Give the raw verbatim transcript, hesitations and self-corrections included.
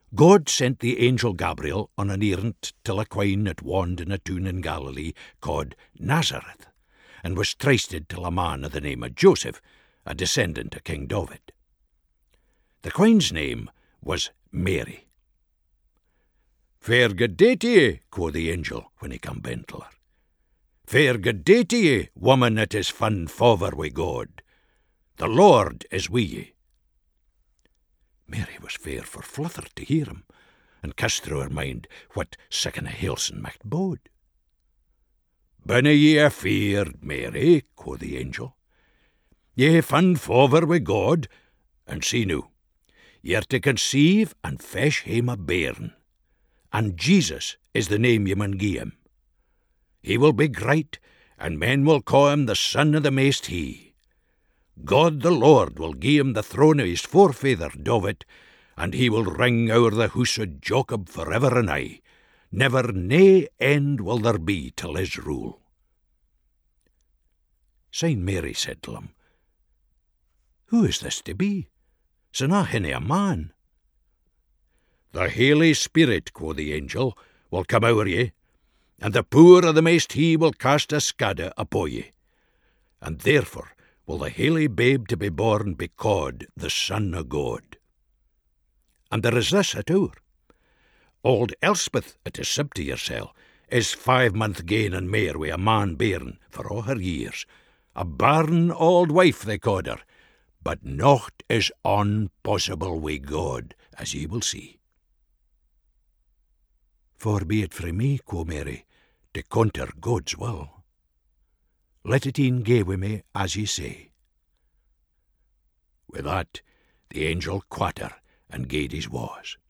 God sent the angel Gabriel on an errand till a queen that wand in a town in Galilee called Nazareth, and was trysted till a man of the name of Joseph, a descendant of King David. The queen's name was Mary. "Fair good day to ye," quo' the angel when he come ben till her. "Fair good day to ye, woman that is fun favour wi' God. The Lord is wi' ye." Mary was fair for flutter to hear him, and cast through her mind what siccan a hailson might bode. "Binna ye afeard, Mary," quo' the angel. "Ye hae fun favour wi' God, and see noo, ye're to conceive and fesh hame a bairn, and Jesus is the name ye mun gie him. He will be great, and men will call him the Son of the Maist High. God the Lord will gie him the throne of his forefather David, and he will ring o'er the house of Jacob for ever and aye. Never nae end will there be till his rule." Saint Mary said to him, "Who is this to be? Sinna hinny a man." "The Holy Spirit," quo' the angel, "will come o'er ye, and the power of the Maist High will cast a scada upo ye, and therefore will the holy babe to be born be called the Son of God. And there is this at our. Old Elspeth, it is sib to yoursel, is five month gane and mair wi' a man bairn for all her years. A barren old wife they called her, but nocht is unpossible wi' God, as ye will see." "Far be it frae me," quo' Mary, "to counter God's will. Let it e'en gae wi' me as ye say." With that, the angel quat her and gaed his wa's.